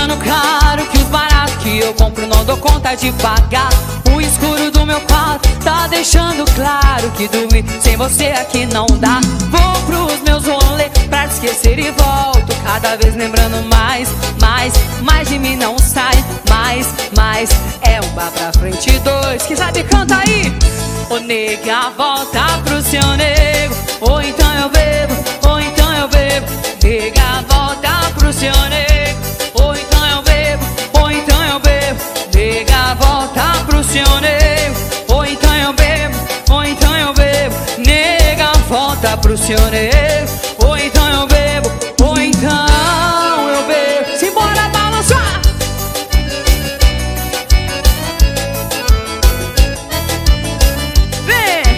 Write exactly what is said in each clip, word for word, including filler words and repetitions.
custando caro, que os baratos que eu compro não dou conta de pagar. O escuro do meu quarto tá deixando claro que dormir sem você aqui não dá. Vou pros meus rolês pra te esquecer e volto, cada vez lembrando mais, mais, mais de mim não sai. Mais, mais, é um bar pra frente dois. Quem sabe canta aí. Ô nega, volta pro seu nego, ou então eu bebo, ou então eu bebo. Nega, volta pro seu nego, ou então eu bebo, ou então eu bebo. Nega, volta pro seu nego, ou então eu bebo, ou então eu bebo. Nega, volta pro seu nego, ou então eu bebo, ou então eu bebo. Simbora balançar! Vem!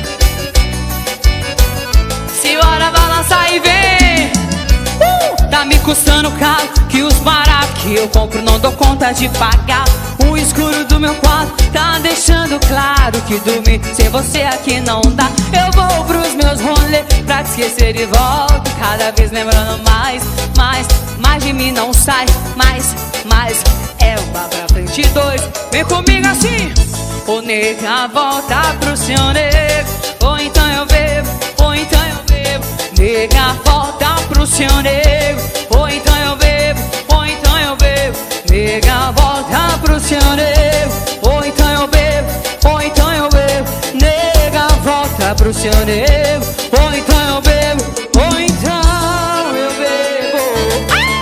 Simbora balançar e vem! Uh! Tá me custando caro, que os baratos que eu compro não dou conta de pagar. O escuro do meu quarto tá deixando claro que dormir sem você aqui não dá. Eu vou pros meus rolês pra te esquecer e volto, cada vez lembrando mais, mais, mais de mim não sai. Mais, mais, é um bar pra frente dois. Vem comigo assim. Ô nega, volta pro seu nego, ou então eu bebo, ou então eu bebo. Nega, volta pro seu nego, ou então eu bebo, ou então eu bebo. Nega, volta pro seu nego, ou então eu bebo, ou então eu bebo. Nega, volta pro seu nego, ou então eu bebo, ou então eu bebo. Ah!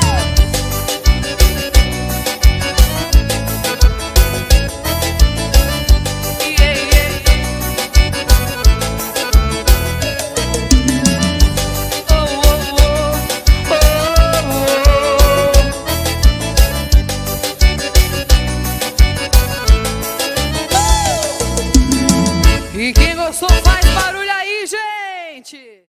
Yeah, yeah, yeah. Oh, oh, oh, oh, oh. E quem gostou faz barulho aí, gente!